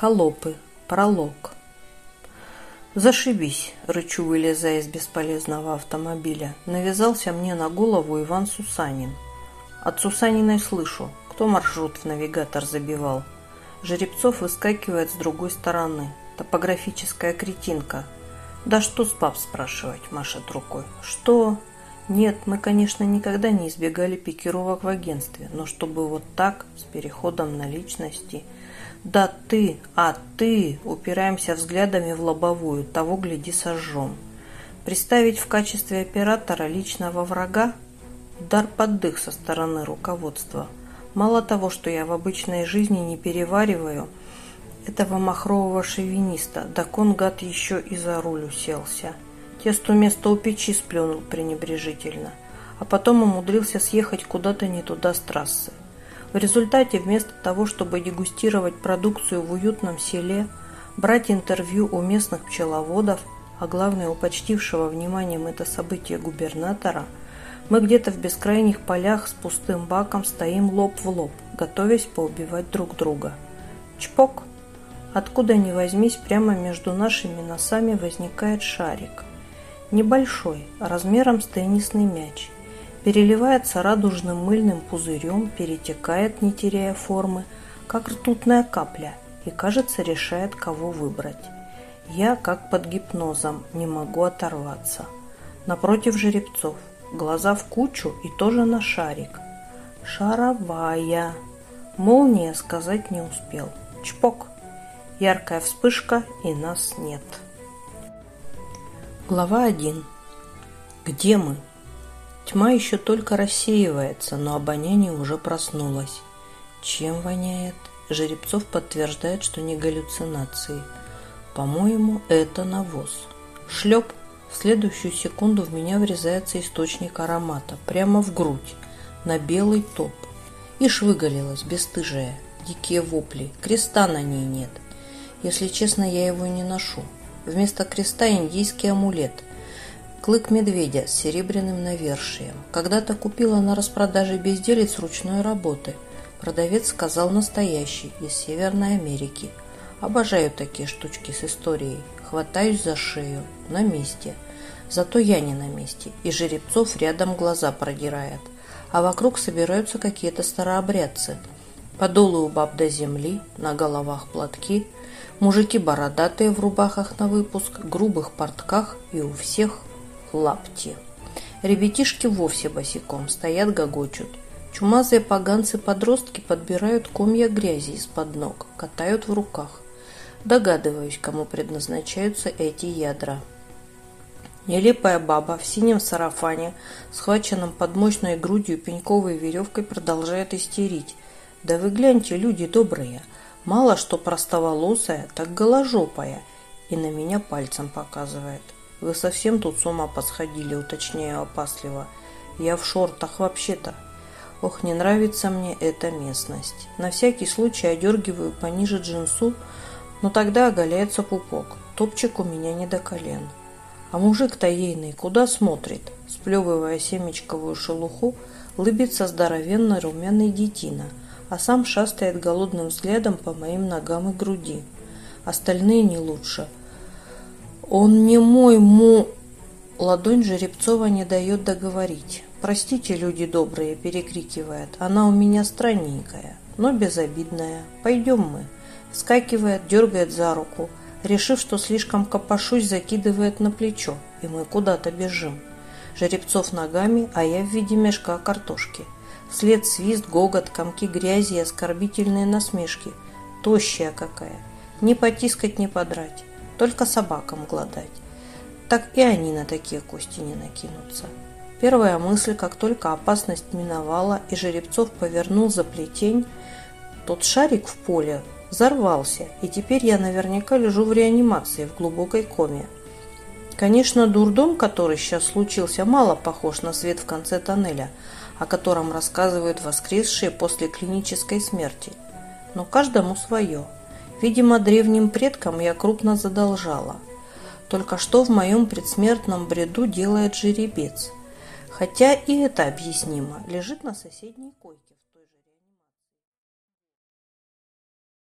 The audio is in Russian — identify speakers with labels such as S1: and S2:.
S1: Холопы. Пролог. «Зашибись!» – рычу, вылезая из бесполезного автомобиля. Навязался мне на голову Иван Сусанин. От Сусаниной слышу, кто маршрут в навигатор забивал. Жеребцов выскакивает с другой стороны. Топографическая кретинка. «Да что с пап спрашивать?» – машет рукой. «Что?» «Нет, мы, конечно, никогда не избегали пикировок в агентстве, но чтобы вот так, с переходом на личности...» «Да ты, упираемся взглядами в лобовую, того, гляди, сожжем. Представить в качестве оператора личного врага? Удар под дых со стороны руководства. Мало того, что я в обычной жизни не перевариваю этого махрового шовиниста, так он, гад, еще и за руль уселся. Тесто вместо у печи сплюнул пренебрежительно, а потом умудрился съехать куда-то не туда с трассы. В результате, вместо того, чтобы дегустировать продукцию в уютном селе, брать интервью у местных пчеловодов, а главное, у почтившего вниманием это событие губернатора, мы где-то в бескрайних полях с пустым баком стоим лоб в лоб, готовясь поубивать друг друга. Чпок! Откуда ни возьмись, прямо между нашими носами возникает шарик. Небольшой, размером с теннисный мяч. Переливается радужным мыльным пузырем, перетекает, не теряя формы, как ртутная капля, и, кажется, решает, кого выбрать. Я, как под гипнозом, не могу оторваться. Напротив жеребцов, глаза в кучу и тоже на шарик. Шаровая. Молния сказать не успел. Чпок. Яркая вспышка, и нас нет. Глава 1. Где мы? Тьма еще только рассеивается, но обоняние уже проснулось. Чем воняет? Жеребцов подтверждает, что не галлюцинации. По-моему, это навоз. Шлеп! В следующую секунду в меня врезается источник аромата. Прямо в грудь. На белый топ. Ишь выголилась, бесстыжая. Дикие вопли. Креста на ней нет. Если честно, я его не ношу. Вместо креста индийский амулет. Клык медведя с серебряным навершием. Когда-то купила на распродаже безделец ручной работы. Продавец сказал настоящий, из Северной Америки. Обожаю такие штучки с историей. Хватаюсь за шею. На месте. Зато я не на месте. И жеребцов рядом глаза продирает. А вокруг собираются какие-то старообрядцы. Подолы у баб до земли, на головах платки. Мужики бородатые в рубахах на выпуск, грубых портках и у всех лапти. Ребятишки вовсе босиком стоят, гогочут. Чумазые поганцы-подростки подбирают комья грязи из-под ног, катают в руках. Догадываюсь, кому предназначаются эти ядра. Нелепая баба в синем сарафане, схваченном под мощной грудью пеньковой веревкой, продолжает истерить. Да вы гляньте, люди добрые, мало что простоволосая, так голожопая, и на меня пальцем показывает. Вы совсем тут с ума посходили, уточняю опасливо. Я в шортах вообще-то. Ох, не нравится мне эта местность. На всякий случай одергиваю пониже джинсу, но тогда оголяется пупок. Топчик у меня не до колен. А мужик-то ейный куда смотрит? Сплевывая семечковую шелуху, лыбится здоровенный румяный детина, а сам шастает голодным взглядом по моим ногам и груди. Остальные не лучше. Он не мой Ладонь Жеребцова не дает договорить. «Простите, люди добрые», перекрикивает. «Она у меня странненькая, но безобидная. Пойдем мы». Вскакивает, дергает за руку. Решив, что слишком копошусь, закидывает на плечо, и мы куда-то бежим. Жеребцов ногами, а я в виде мешка картошки. Вслед свист, гогот, комки грязи и оскорбительные насмешки. Тощая какая. Ни потискать, ни подрать. Только собакам гладать. Так и они на такие кости не накинутся. Первая мысль, как только опасность миновала и Жеребцов повернул за плетень, тот шарик в поле взорвался, и теперь я наверняка лежу в реанимации в глубокой коме. Конечно, дурдом, который сейчас случился, мало похож на свет в конце тоннеля, о котором рассказывают воскресшие после клинической смерти. Но каждому свое. Видимо, древним предкам я крупно задолжала. Только что в моем предсмертном бреду делает жеребец? Хотя и это объяснимо. Лежит на соседней койке.